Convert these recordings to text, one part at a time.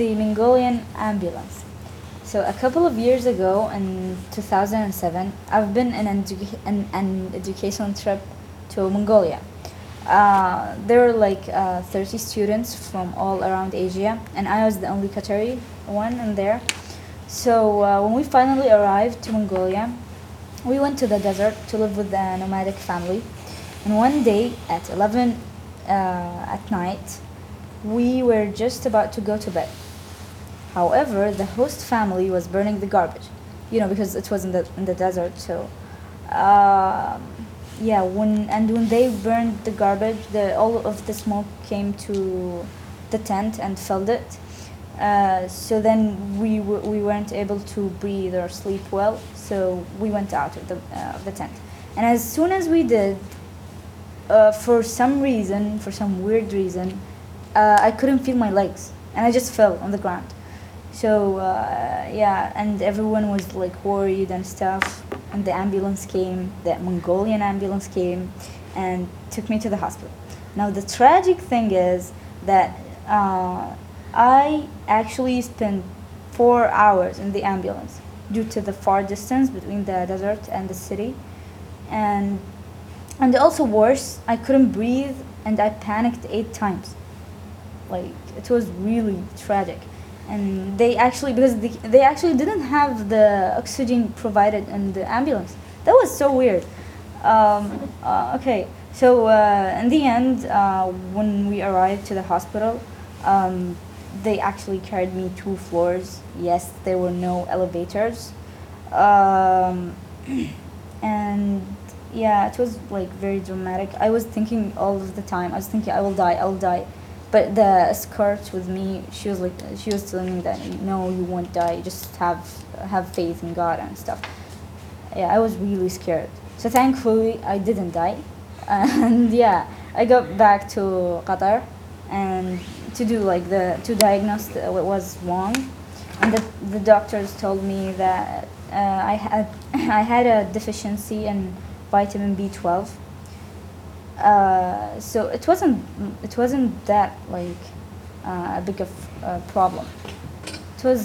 the Mongolian ambulance. So a couple of years ago, in 2007, I've been in an educational trip to Mongolia. There were like 30 students from all around Asia, and I was the only Qatari one in there. So when we finally arrived to Mongolia, we went to the desert to live with a nomadic family. And one day at 11 at night, we were just about to go to bed. However, the host family was burning the garbage, because it was in the desert. So, um, yeah, when they burned the garbage, all of the smoke came to the tent and filled it. So then we weren't able to breathe or sleep well. So we went out of the tent, and as soon as we did, for some weird reason, I couldn't feel my legs, and I just fell on the ground. So yeah, and everyone was like worried and stuff. And the Mongolian ambulance came, and took me to the hospital. Now the tragic thing is that I actually spent 4 hours in the ambulance due to the far distance between the desert and the city, and also worse, I couldn't breathe and I panicked 8 times. Like, it was really tragic. And they actually didn't have the oxygen provided in the ambulance. That was so weird. Okay, so in the end, when we arrived to the hospital, they actually carried me 2 floors. Yes, there were no elevators. um, and yeah, it was like very dramatic. I was thinking all of the time. I was thinking, I will die. But the escort with me, she was telling me that no, you won't die. Just have faith in God and stuff. Yeah, I was really scared. So thankfully, I didn't die, and yeah, I got back to Qatar, and to diagnose what was wrong, and the doctors told me that I had I had a deficiency in vitamin B12. So it wasn't that like a big of problem. It was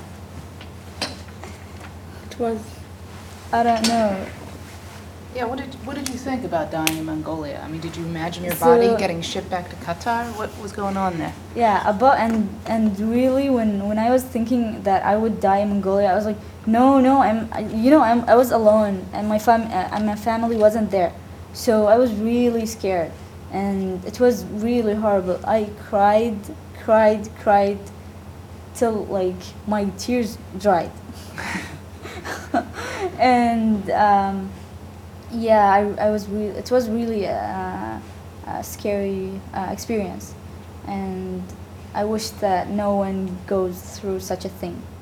It was. I don't know. Yeah, what did you think about dying in Mongolia? I mean, did you imagine your So- body getting shipped back to Qatar? What was going on there? Yeah, and really, when I was thinking that I would die in Mongolia, I was like, no, I was alone, and my family wasn't there, so I was really scared, and it was really horrible. I cried till like my tears dried. And yeah, I was really it was really a scary experience, and I wish that no one goes through such a thing.